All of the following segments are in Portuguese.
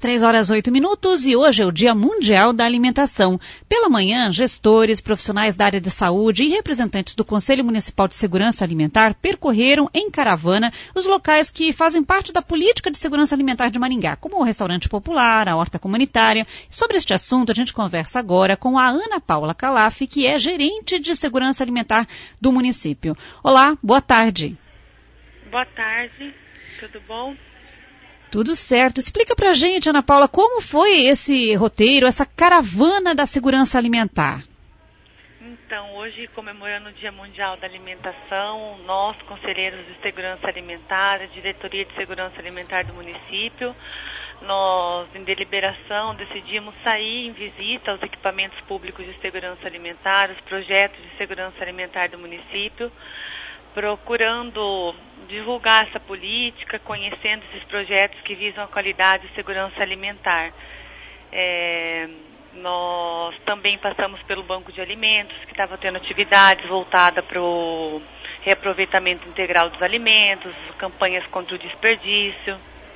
3h08 e hoje é o Dia Mundial da Alimentação. Pela manhã, gestores, profissionais da área de saúde e representantes do Conselho Municipal de Segurança Alimentar percorreram em caravana os locais que fazem parte da política de segurança alimentar de Maringá, como o Restaurante Popular, a Horta Comunitária. Sobre este assunto, a gente conversa agora com a Ana Paula Calaf, que é gerente de segurança alimentar do município. Olá, boa tarde. Boa tarde, tudo bom? Tudo certo. Explica pra gente, Ana Paula, como foi esse roteiro, essa caravana da segurança alimentar? Então, hoje, comemorando o Dia Mundial da Alimentação, nós, conselheiros de segurança alimentar, a Diretoria de Segurança Alimentar do município, nós, em deliberação, decidimos sair em visita aos equipamentos públicos de segurança alimentar, os projetos de segurança alimentar do município, procurando divulgar essa política, conhecendo esses projetos que visam a qualidade e segurança alimentar. Nós também passamos pelo Banco de Alimentos, que estava tendo atividades voltadas para o reaproveitamento integral dos alimentos, campanhas contra o desperdício.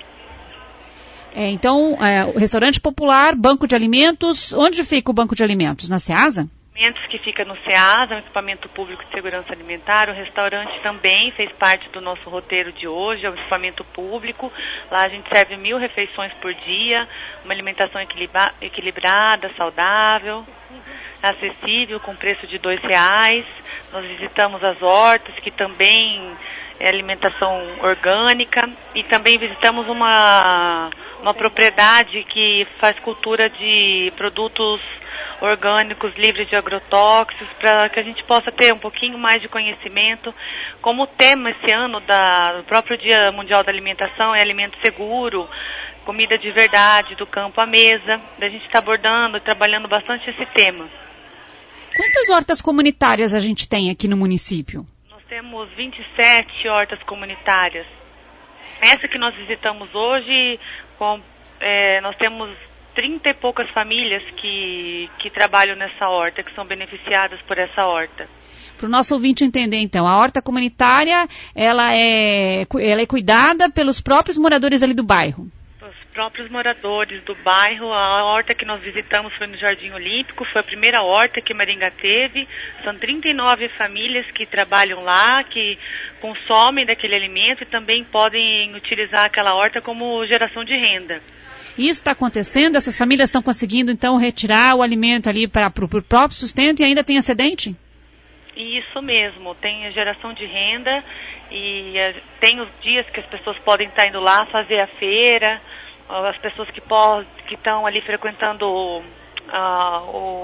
Então, o Restaurante Popular, Banco de Alimentos, onde fica o Banco de Alimentos? Na Ceasa? Que fica no SEASA, um equipamento público de segurança alimentar. O restaurante também fez parte do nosso roteiro de hoje, é um equipamento público. Lá a gente serve 1.000 refeições por dia, uma alimentação equilibrada, saudável, acessível, com preço de R$2. Nós visitamos as hortas, que também é alimentação orgânica, e também visitamos uma propriedade que faz cultura de produtos orgânicos, livres de agrotóxicos, para que a gente possa ter um pouquinho mais de conhecimento. Como o tema esse ano do próprio Dia Mundial da Alimentação é alimento seguro, comida de verdade, do campo à mesa, a gente está abordando e trabalhando bastante esse tema. Quantas hortas comunitárias a gente tem aqui no município? Nós temos 27 hortas comunitárias. Essa que nós visitamos hoje, nós temos 30 e poucas famílias que trabalham nessa horta, que são beneficiadas por essa horta. Para o nosso ouvinte entender, então, a horta comunitária, ela é cuidada pelos próprios moradores ali do bairro? Os próprios moradores do bairro. A horta que nós visitamos foi no Jardim Olímpico, foi a primeira horta que Maringá teve. São 39 famílias que trabalham lá, que consomem daquele alimento e também podem utilizar aquela horta como geração de renda. Isso está acontecendo? Essas famílias estão conseguindo, então, retirar o alimento ali para o próprio sustento e ainda tem excedente? Isso mesmo, tem a geração de renda e tem os dias que as pessoas podem estar indo lá fazer a feira, as pessoas que estão ali frequentando a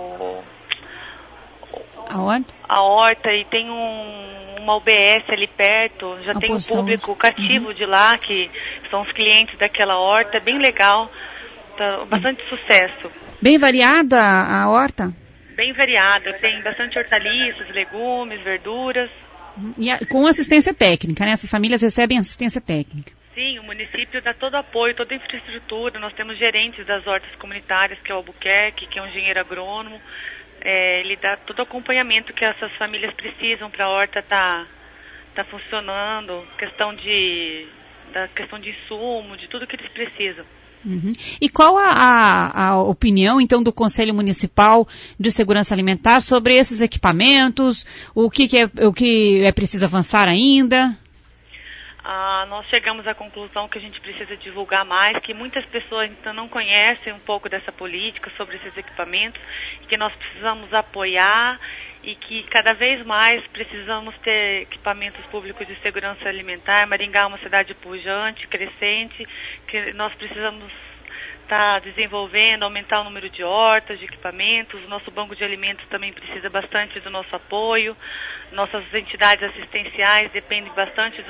horta, e tem uma UBS ali perto, já tem um público cativo de lá, que são os clientes daquela horta, bem legal, tá, bastante sucesso. Bem variada a horta? Bem variada, tem bastante hortaliças, legumes, verduras. E com assistência técnica, né? Essas famílias recebem assistência técnica. Sim, o município dá todo apoio, toda a infraestrutura. Nós temos gerentes das hortas comunitárias, que é o Albuquerque, que é um engenheiro agrônomo. Ele dá todo o acompanhamento que essas famílias precisam para a horta estar funcionando, questão de insumo, de tudo que eles precisam. Uhum. E qual a opinião, então, do Conselho Municipal de Segurança Alimentar sobre esses equipamentos? O que é preciso avançar ainda? Nós chegamos à conclusão que a gente precisa divulgar mais, que muitas pessoas ainda não conhecem um pouco dessa política sobre esses equipamentos, que nós precisamos apoiar e que cada vez mais precisamos ter equipamentos públicos de segurança alimentar. Maringá é uma cidade pujante, crescente, que nós precisamos estar desenvolvendo, aumentar o número de hortas, de equipamentos. O nosso banco de alimentos também precisa bastante do nosso apoio. Nossas entidades assistenciais dependem bastante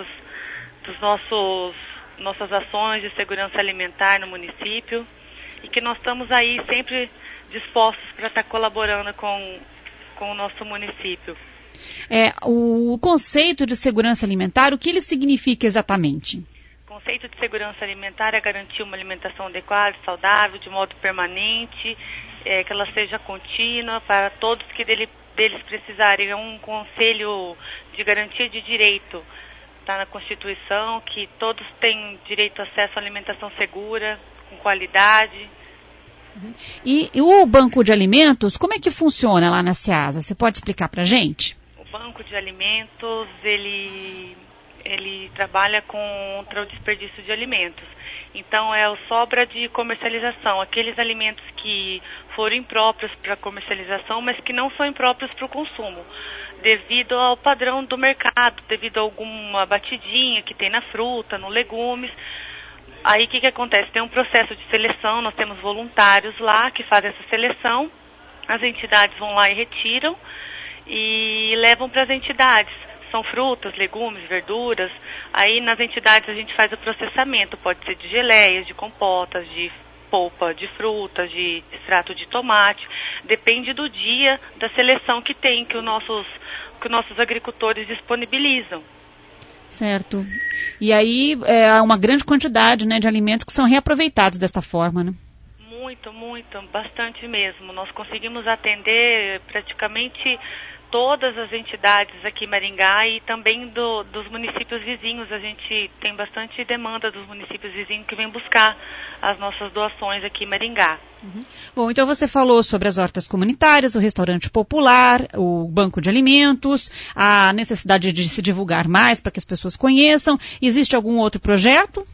nossas ações de segurança alimentar no município, e que nós estamos aí sempre dispostos para estar colaborando com o nosso município. O conceito de segurança alimentar, o que ele significa exatamente? O conceito de segurança alimentar é garantir uma alimentação adequada, saudável, de modo permanente, que ela seja contínua para todos que deles precisarem. É um conselho de garantia de direito. Está na Constituição, que todos têm direito a acesso à alimentação segura, com qualidade. E o banco de alimentos, como é que funciona lá na Ceasa? Você pode explicar para a gente? O banco de alimentos, ele trabalha contra o desperdício de alimentos. Então, é a sobra de comercialização, aqueles alimentos que foram impróprios para comercialização, mas que não são impróprios para o consumo, devido ao padrão do mercado, devido a alguma batidinha que tem na fruta, no legumes. Aí, o que acontece? Tem um processo de seleção, nós temos voluntários lá que fazem essa seleção, as entidades vão lá e retiram e levam para as entidades. São frutas, legumes, verduras. Aí nas entidades a gente faz o processamento, pode ser de geleias, de compotas, de polpa de frutas, de extrato de tomate. Depende do dia da seleção que tem, que os nossos agricultores disponibilizam. Certo. E aí há uma grande quantidade, né, de alimentos que são reaproveitados dessa forma, né? Muito, bastante mesmo. Nós conseguimos atender praticamente todas as entidades aqui em Maringá e também dos municípios vizinhos. A gente tem bastante demanda dos municípios vizinhos que vêm buscar as nossas doações aqui em Maringá. Bom, então você falou sobre as hortas comunitárias, o restaurante popular, o banco de alimentos, a necessidade de se divulgar mais para que as pessoas conheçam. Existe algum outro projeto?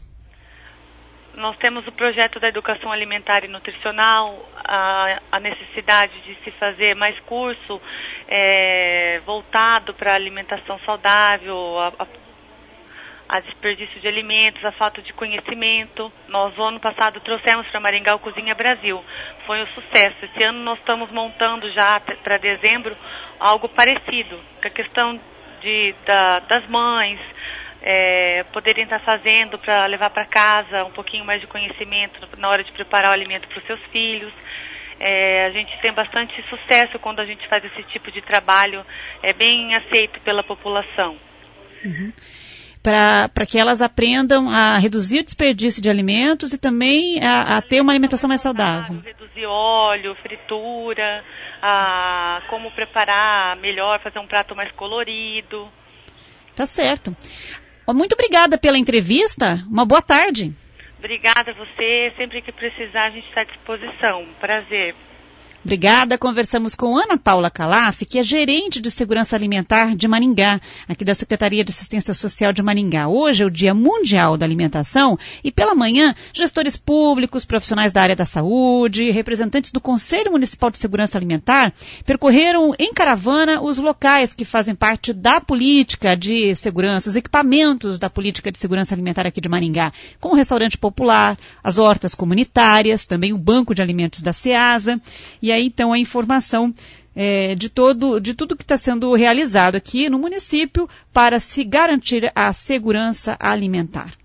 Nós temos o projeto da educação alimentar e nutricional, a necessidade de se fazer mais curso voltado para a alimentação saudável, a desperdício de alimentos, a falta de conhecimento. Nós, no ano passado, trouxemos para Maringá o Cozinha Brasil. Foi um sucesso. Esse ano nós estamos montando já para dezembro algo parecido, com a questão das mães, poderem estar fazendo para levar para casa um pouquinho mais de conhecimento na hora de preparar o alimento para os seus filhos. A gente tem bastante sucesso quando a gente faz esse tipo de trabalho, é bem aceito pela população. Para que elas aprendam a reduzir o desperdício de alimentos e também a ter uma alimentação mais saudável. Reduzir óleo, fritura, como preparar melhor, fazer um prato mais colorido. Tá certo. Muito obrigada pela entrevista. Uma boa tarde. Obrigada a você. Sempre que precisar, a gente está à disposição. Prazer. Obrigada. Conversamos com Ana Paula Calaf, que é gerente de segurança alimentar de Maringá, aqui da Secretaria de Assistência Social de Maringá. Hoje é o Dia Mundial da Alimentação e pela manhã, gestores públicos, profissionais da área da saúde, representantes do Conselho Municipal de Segurança Alimentar percorreram em caravana os locais que fazem parte da política de segurança, os equipamentos da política de segurança alimentar aqui de Maringá, como o restaurante popular, as hortas comunitárias, também o banco de alimentos da Ceasa. E aí, então, a informação de tudo que está sendo realizado aqui no município para se garantir a segurança alimentar.